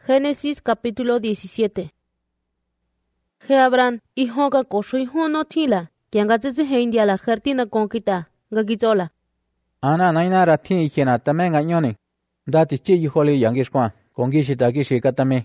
Génesis capítulo 17. He Abraham, hijo ga kosho hijo no tila, kianga tsetse he india la hertina konkita, ga gizola. Ana naina rathi ikena tame nganyoni. Dati chi yiholi yangishkwa, kongishi takishi katame.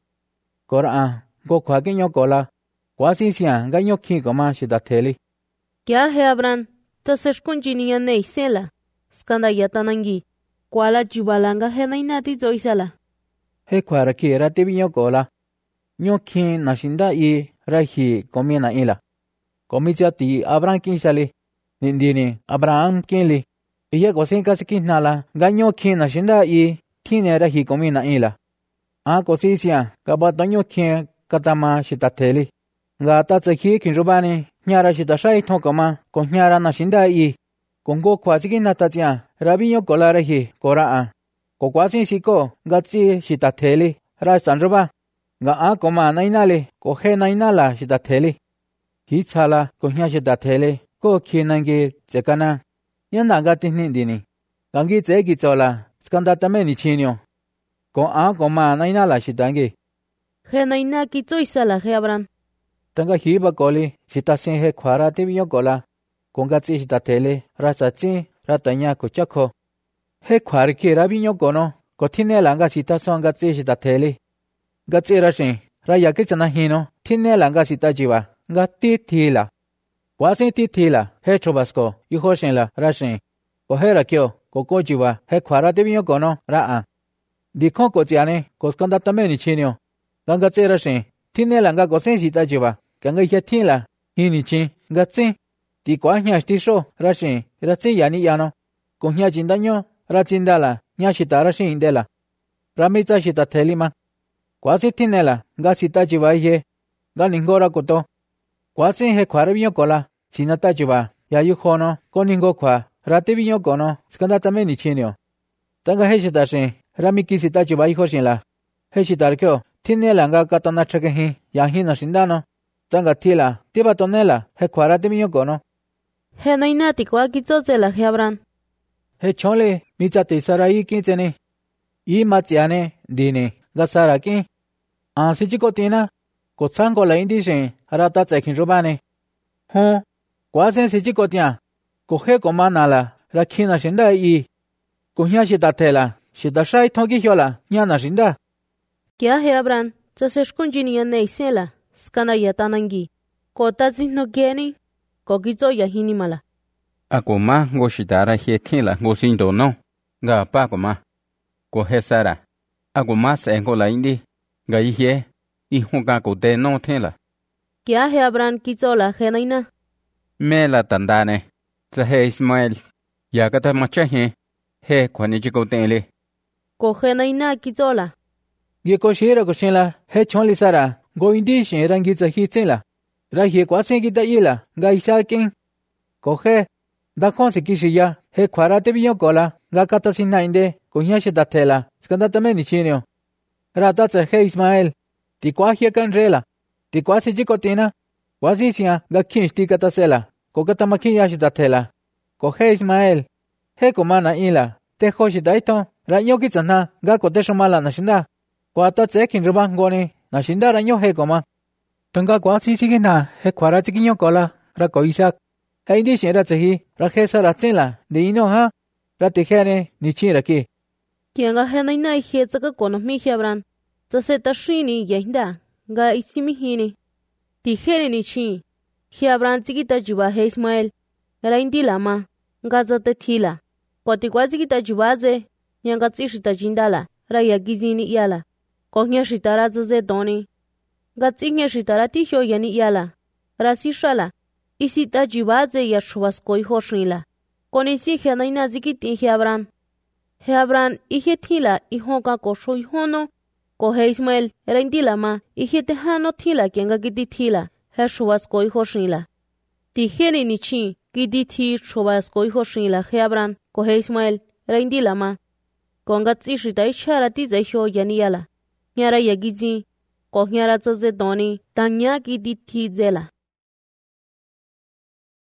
Kora go kwa kinyo kola. Kwasi siya ganyo ki koma shidatheli. Kya he Abraham, tsasesh kunjini ya nei sela. Skanda yatanangi. Kwala jibalanga he naina ti zoisala. He kwara ki ratibi nyo kola. Nyo ki nashinda i rahi komi na ila. Komi ti Abraham kinshali. Nindini Abraham kinli. Iya kosin kasi kinala. Ganyo ki nashinda i kine rahi komi na ila. Kosi siya kabatonyo ki katama shidatheli. Nga tatsaki kinrubani nyara shidashai thokama ko nyara nashinda i. Kongo kwasiki natatia rabinyo kola rahi koraa. Ko kwasi siko gatsi shitatheli ra sanruba. Nga koma nainali ko he nainala shitatheli. Hitsala ko nya shitatheli ko kinangi tsekana. Yanda gati nindini. Gangi tseki tsola skandatame ni chinyo. Ko koma nainala shitangi. He naina ki zoisala he Abraham. Tanga hiba koli shitasin he kwara tibinyo kola. Kongatsi shitatheli ra satsi ra tanya kuchakho. He kwari ki rabinyo kono ko tinela nga shitason gatsi shitatheli. Gatsi rashin ra yakichana hino tinela nga shitajiwa nga tithila. Kwasi tithila he chobasko ihoshinla rashin. Ko he rakyo ko kojiwa he kwara tibinyo kono raa. Dikho ko tiane ko skandatame ni chinyo. Gatsi rashin tinela nga kosin shitajiwa kanga ihe tila hini chin gatsi. Ti kwa nya stisho rashin ratsi yani yano. Ko nya jindanyo ratsindala nya shita rashin indela. Ramitsa shita thelima. Kwasi tinela nga sita jiwa ihe. Nga ningora koto. Kwasi he kwarabinyo kola. Sinata jiwa ya yuhono ko ningo kwa. Ratibinyo kono skandatame ni chinyo. Tanga he shita shin ramiki sita jiwa iho shinla. He shita rkyo tinela nga katana chakehin ya hina shindano. Tanga tila tiba tonela he kwarabinyo kono. He naina ti kwa kizozela he Abraham. He chole michate sarai kinchene. I machiane dini gasara kin. Sichiko tina ko tsango la indishin rata tsekin rubane. Kwasen sichiko tia ko he komanala rakina shinda i. Ko hya shitathela shitashai thogi hyola nyana shinda. Kya he Abraham, tsasesh kunjini ya nei sela. Skana yatanangi. Ko tazino geni. Ko gizo ya hinimala. Akoma ngo shitara he tila ngo sindo no. Nga pa koma. Ko he sara. Akoma sengo la indi. Nga ihe. Ihunga ko de no tila. Kya he Abraham gizo la he naina. Me la tandane. Tsa he Ismael. Ya kata macha he. He kwani chiko tele. Ko he naina gizo la. Ye ko shira ko shinla he chonli sara. Go indi shin rangi tsa hi tsila. Ra hi kwa sengi da ila. Nga isa kin. Ko he. Da konsi kishiya he kwara tibinyo kola nga kata sinna inde ko nya shitathela skandatame ni chinyo. Rata tsa he Ismael. Ti kwa hia kan rela. Ti kwa si chiko tina. Wasi siya nga kinshti kata sela. Ko kata maki ya shitathela. Ko he Ismael. He komana ila. Te ho shitaito. Ra nyo kitsana nga kote shumala na shinda. Kwa ta tse kinruba ngoni na shinda ra nyo he koma. Tanga kwa si sigina he kwara tikinyo kola ra ko Isaac. He indi shin ra tsehi ra khesa ra tsela de ino ha ra tikhane ni chin ra ki. Kianga he naina ihe tsaka kono mi he Abraham. Tsase tashini yahinda nga isimi hini. Tikhene ni chin. He Abraham tsikita jiwa he Ismael. Ra indi lama nga zate thila. Koti kwa tsikita jiwa ze nyanga tsishita jindala ra yagizini iyala. Ko nya shitara zaze doni. Nga tsinya shitara tihyo yani iyala. Ra sishala. Isi ta jivaze ya chubasko iho shinla. Konisi he naina zikiti he Abraham. He Abraham ihe tila iho ka kosho iho no. Ko he Ismael rendila ma ihe tehano tila kenga gidi tila. He chubasko iho shinla. Tiheni ni chi gidi ti chubasko iho shinla he Abraham. Ko he Ismael rendila ma. Konga tsishita ishara tiza iho yani yala. Nyara yagizi. Ko nyara tzaze doni tanya gidi ti zela.